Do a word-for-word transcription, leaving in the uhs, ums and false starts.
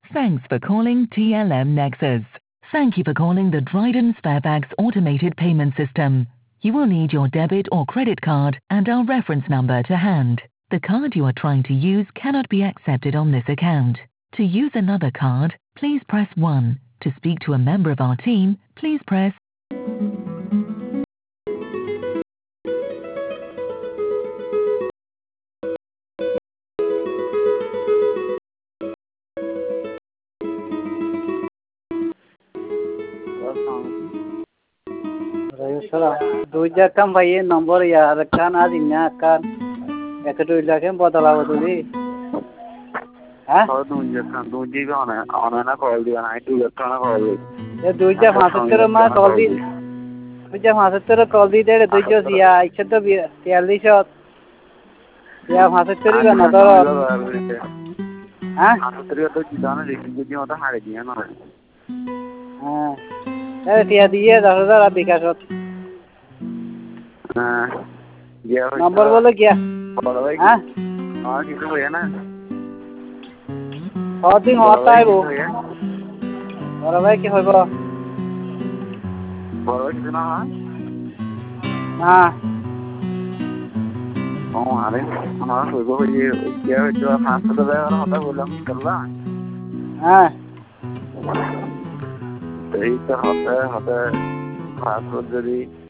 Thanks for calling T L M Nexus. Thank you for calling the Dryden Sparebags automated payment system. You will need your debit or credit card and our reference number to hand. The card you are trying to use cannot be accepted on this account. To use another card, please press one. To speak to a member of our team, please press দুইটা কাম ভাইয়ে নম্বর ইয়ার কান আজ ইন্না কান এত দুইটা কেম বদলাবো তুমি হ্যাঁ দুইটা কান দুইটা অনা অনা না কল দিও না দুইটা কান কল দিও এ দুইটা পঁচাত্তর মা কল দি দুইটা পঁচাত্তর কল দি দে দুইটা ইয়া একশত বিয়াল্লিশ ইয়া পঁচাত্তর না ধর হ্যাঁ পঁচাত্তর তো জিদানা দেখি যদি ওটা হারে দিয়া না হ্যাঁ এ টিয়া দিয়ে দশ হাজার আর বিকাশত হ্যাঁ নম্বর বলে গিয়া হ্যাঁ হ্যাঁ কিছু হইয়া না দিন হওয়াটা আইব বড় ভাই কি হইব বড় ভাই কিছু না হ্যাঁ ও আরে আমার হইব হইয়ে গিয়া হইতো পাঁচশো টাকা হতা বললাম করলা হ্যাঁ এই তো হতে হতে পাঁচশো যদি